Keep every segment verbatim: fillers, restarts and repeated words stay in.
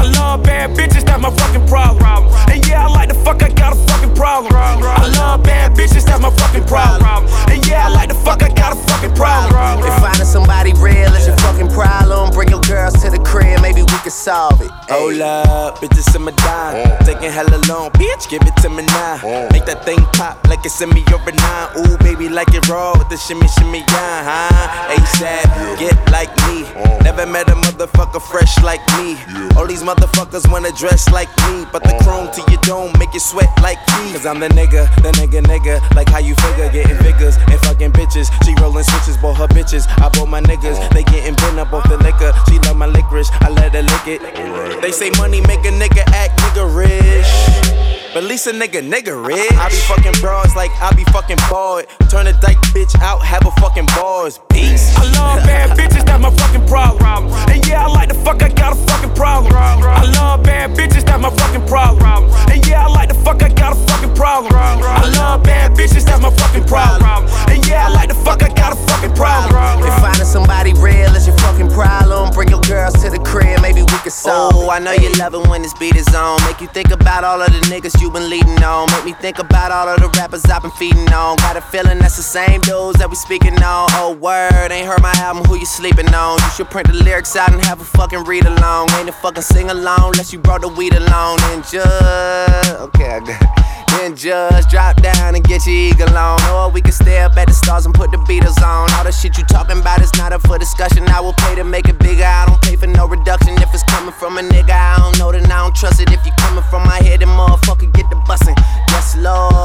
I love bad bitches, that's my fucking problem. And yeah, I like the fuck, I got a fucking problem. I love bad bitches, that's my fucking problem. And yeah, I like the fuck, I got a fucking problem. If finding somebody real is your fucking problem, bring your girls to the crib, maybe we can solve it. Hold up, bitches in my dime. Taking hella long, bitch, give it to me now. Make that thing pop like it's in me over nine. Ooh, baby, like it raw with the shimmy, shimmy, yeah, huh? ASAP, get like me. Never met a motherfucker fresh like me. All these motherfuckers wanna dress like me, but the chrome to your dome make you sweat like me. Cause I'm the nigga, the nigga, nigga. Like how you figure, getting figures and fucking bitches. She rolling switches, bought her bitches. I bought my niggas, they getting bent up off the liquor. She love my licorice, I let her lick it. They say money make a nigga act nigga rich, but at least a nigga nigga rich. I be fucking bras like I be fucking bored. Turn a dyke bitch out, have a fucking bars. Peace. I love bad bitches, that's my fucking problem. And yeah, I like the fuck, I got a fucking problem. I love bad bitches, that's my fucking problem. And yeah, I like the fuck, I got a fucking problem. I love bad bitches, that's my fucking problem. And yeah, I like the fuck, I got a fucking problem. If finding somebody real is your fucking problem, bring your girls to the crib, maybe we can solve it. Oh, I know you love it when this beat is on. Make you think about all of the niggas you been leading on. Make me think about all of the rappers I've been feeding on. Got a feeling that's the same dudes that we speaking on. Oh, word, ain't heard my album, who you sleeping on? You should print the lyrics out and have a fucking read along. Ain't a fucking sing along unless you brought the weed along. And just, okay, I got it. Then just drop down and get your eagle on. Or we can stay up at the stars and put the Beatles on. All the shit you talking about is not up for discussion. I will pay to make it bigger, I don't pay for no reduction. If it's coming from a nigga I don't know, then I don't trust it. If you coming from my head, then motherfucker get the bussin'. Yes,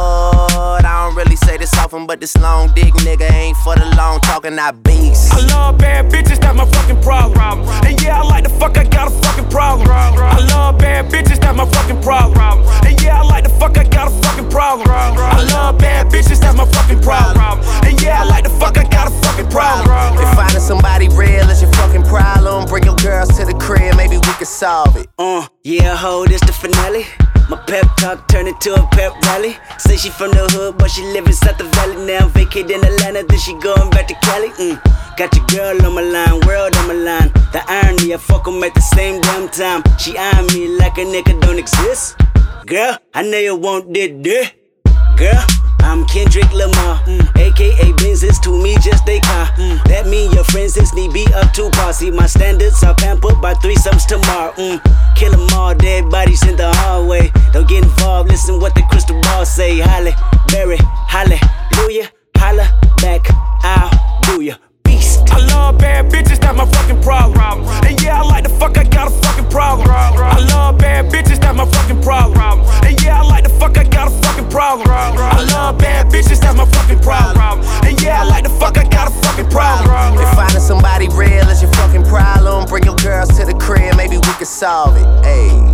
Lord, I don't really say this often, but this long dick nigga ain't for the long talking, I beast. I love bad bitches, that's my fucking problem. And yeah, I like the fuck, I got a fucking problem. I love bad bitches, that's my fucking problem. And yeah, I like the fuck, I got a fucking problem. I love bad bitches, that's my fucking problem. And yeah, I like the fuck, I got a fucking problem. If finding somebody real is your fucking problem, bring your girls to the crib, maybe we can solve it. Uh, yeah, ho, this the finale. My pep talk turned into a pep rally. Say she from the hood, but she live inside the valley. Now vacate in Atlanta, then she going back to Cali. Mm. Got your girl on my line, world on my line. The irony, I fuck 'em at the same damn time. She eyeing me like a nigga don't exist. Girl, I know you want that dick. Girl, I'm Kendrick Lamar, mm. A K A Benzes to me just a car. Mm. That mean your friends is need be up to par. See my standards are pampered by threesomes tomorrow. Mm. Kill 'em all, dead bodies in the hallway. Don't get involved, listen what the crystal ball say. Halle, Berry, hallelujah, holla back, I'll do ya. I love bad bitches, that's my fucking problem. And yeah, I like the fuck, I got a fucking problem. I love bad bitches, that's my fucking problem. And yeah, I like the fuck, I got a fucking problem. I love bad bitches, that's my fucking problem. And yeah, I like the fuck, I got a fucking problem. If finding somebody real is your fucking problem, bring your girls to the crib, maybe we can solve it. Ayy.